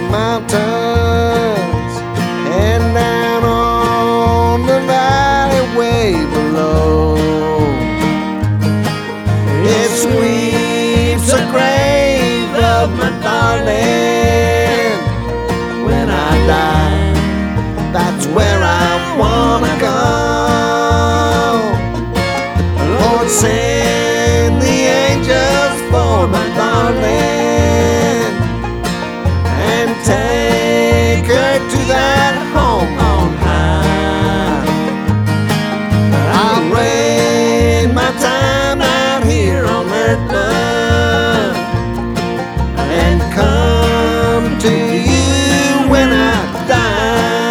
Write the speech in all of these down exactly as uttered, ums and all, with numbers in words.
mountains and down on the valley way below. It sweeps the grave of my darling. When I die, that's where I wanna go. Lord, send the angels for my darling and take her to that home on high. I'll wait my time out here on earth, love, and come to you when I die.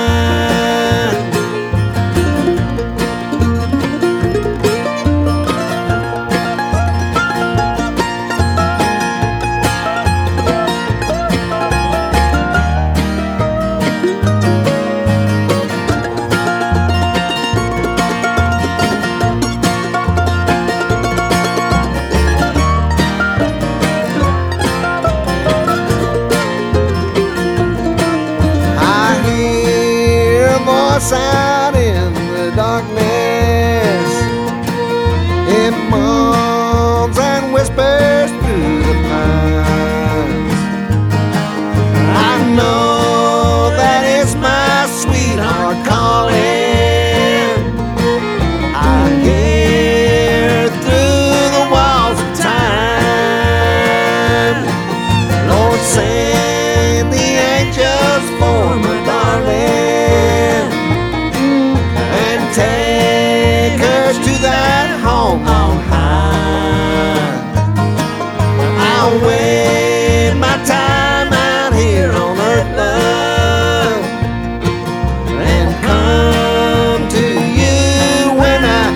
Out in the darkness, it moans and whispers through the pines. I know that it's my sweetheart calling. I hear through the walls of time. Lord, send the angels for my darling. Take her to that home on high. I'll wait my time out here on earth, love, and come to you when I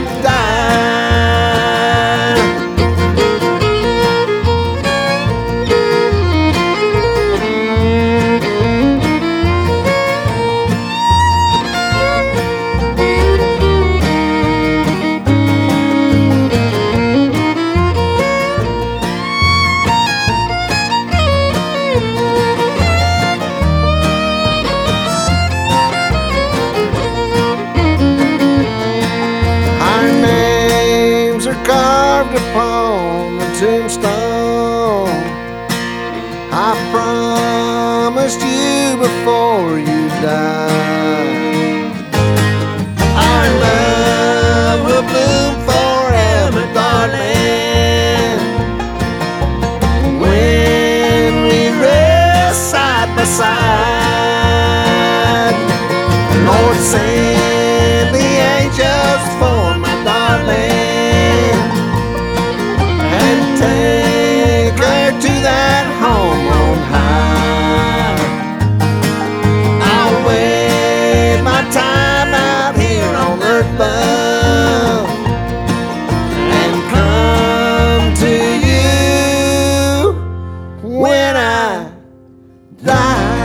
carved upon the tombstone. I promised you before you died. Our love will bloom forever, darling, when we rest side by side. Lord, send the angels for my darling. Take her to that home on high. I'll wait my time out here on earth, love, and come to you when I die.